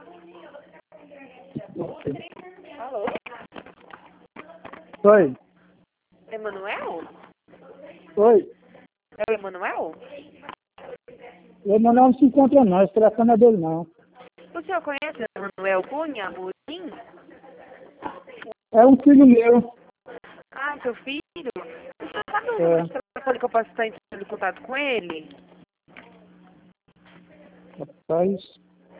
Alô? Oi. Emanuel? Oi. É o Emanuel? O Emanuel não se encontra não, esse telefone é dele não. O senhor conhece o Emanuel Cunha Amorim? É um filho meu. Ah, seu filho? O senhor sabe o É. número de telefone que eu posso estar entrando em contato com ele? Rapaz.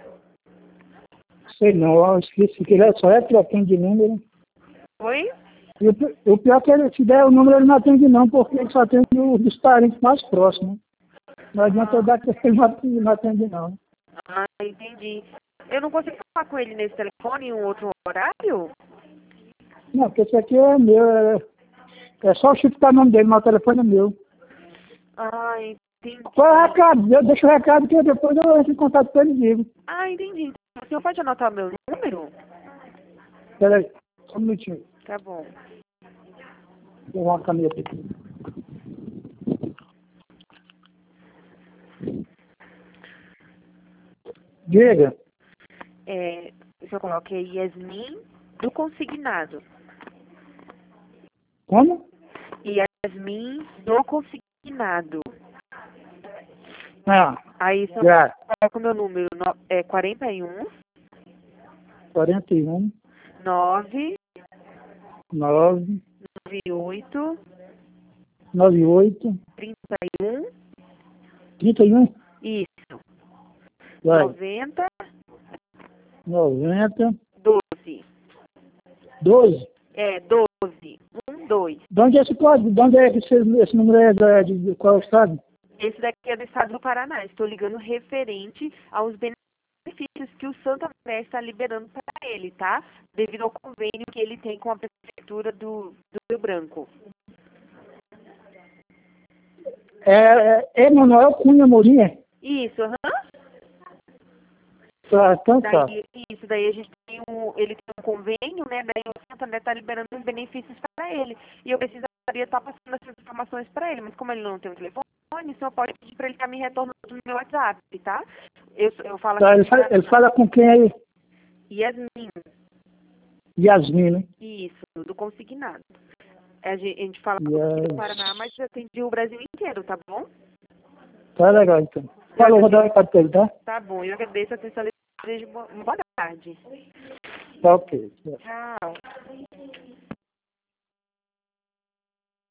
Sei não, eu esqueci que ele só é trocando de número. Oi? E o pior é que ele, se der o número ele não atende não, porque ele só atende dos parentes mais próximos. Não adianta eu dar que ele não atende não. Ah, entendi. Eu não consigo falar com ele nesse telefone em um outro horário? Não, porque esse aqui é meu, é só o chip tá no nome dele, mas o telefone é meu. Ah, entendi. Qual é o recado? Eu deixo o recado que depois eu entro em contato com ele e digo. Ah, entendi. O senhor pode anotar meu número? Peraí, só um minutinho. Tá bom. Vou dar uma caneta aqui. Diga. O senhor coloca aí Yasmin do consignado. Como? Yasmin do consignado. Ah, Aí o senhor já. coloca o meu número, é 41 41, 9 9, 98 98, 31 31, isso, vai. 90 90, 12. 12. É, 12. 2. De onde é esse código? De onde é que esse número é de qual estado? Esse daqui é do estado do Paraná. Estou ligando referente aos benefícios que o Santa Maré está liberando para ele, tá? Devido ao convênio que ele tem com a prefeitura do Rio Branco. É Emanuel Cunha Morinha? Isso, aham. Tá, então tá. Daí a gente tem ele tem um convênio, né? Daí o Santander está liberando os benefícios para ele. E eu precisaria estar passando essas informações para ele, mas como ele não tem um telefone, o senhor pode pedir para ele estar me retornando no meu WhatsApp, tá? Eu falo Tá, aqui ele fala com quem aí? Yasmin, Yasmin, né? isso, do consignado. A gente fala aqui do Yes. Paraná, mas atende o Brasil inteiro, tá bom? Tá legal, então. Falou, vou dar um recado pra ele, tá? Tá bom, eu agradeço a atenção e desejo boa tarde. Tá ok. Tchau.